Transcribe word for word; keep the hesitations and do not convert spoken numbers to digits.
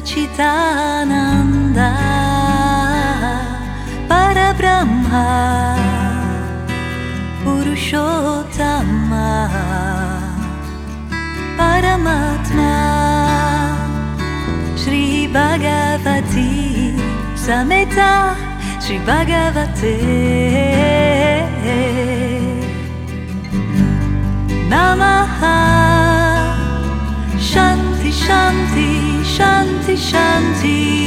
Sachidananda Parabrahma Purushottama Paramatma Shri Bhagavati Sameta Shri Bhagavate Namaha Shanti Shanti Shanti Shanti